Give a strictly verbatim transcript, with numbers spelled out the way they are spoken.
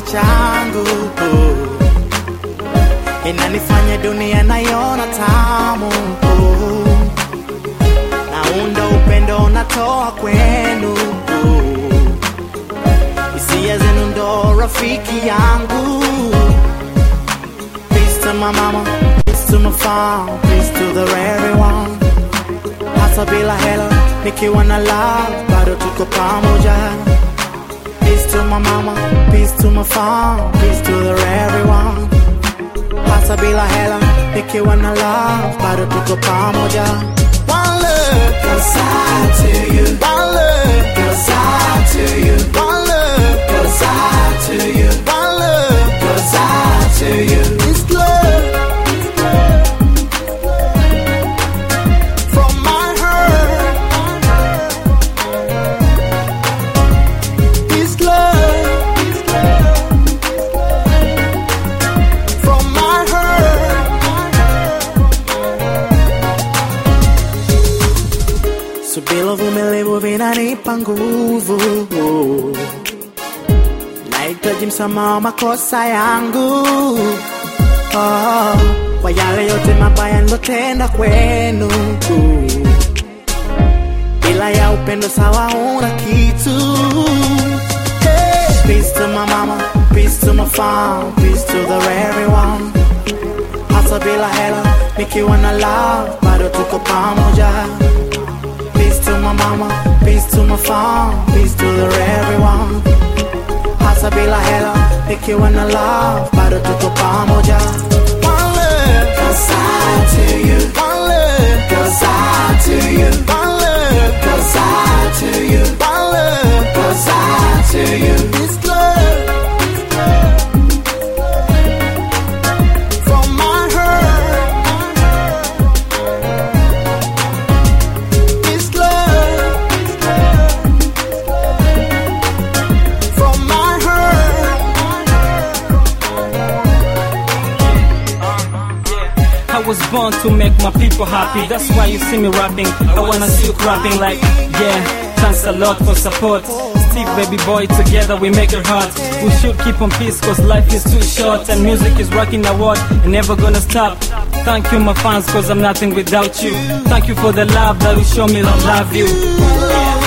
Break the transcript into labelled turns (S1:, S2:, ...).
S1: changu, inanifanya dunia naiona tamu. Naunda upendo natoa kwenu, hisia zenu ndo rafiki yangu. Peace to my mama, peace to my father, peace to the everyone. Hata bila hela nikiwa na love bado tuko pamoja. Peace to my mama, peace to my father, peace to the everyone. Hata bila hela nikiwa na love bado tuko pamoja. One love goes out to you, one love goes out to you, one love goes out to you, one love goes out to you. It's love from my heart. It's love from my heart. Subira vumilivu vinanipa nguvu, nahitaji msamaha makosa yangu, oh, kwa yale yote mabaya nilotenda kwenu. Bila ya upendo sawa una kitu. Hey. Peace to my mama, peace to my father, peace to the everyone. Hata bila hela nikiwa na love bado tuko pamoja. Peace to my mama, peace to my father, peace to the everyone. Hata bila hela nikiwa na love bado tuko pamoja. One love goes out to you, one love goes out to you, one love goes out to you, one love goes out to you. It's love from my heart. It's love from my heart.
S2: I was born to make my people happy. That's why you see me rapping. I wanna see you clapping like, yeah. Thanks a lot for support. Steve, baby boy, together we make it hard. We should keep on peace cause life is too short. And music is rocking the world and never gonna stop. Thank you my fans cause I'm nothing without you. Thank you for the love that you show me, I love you.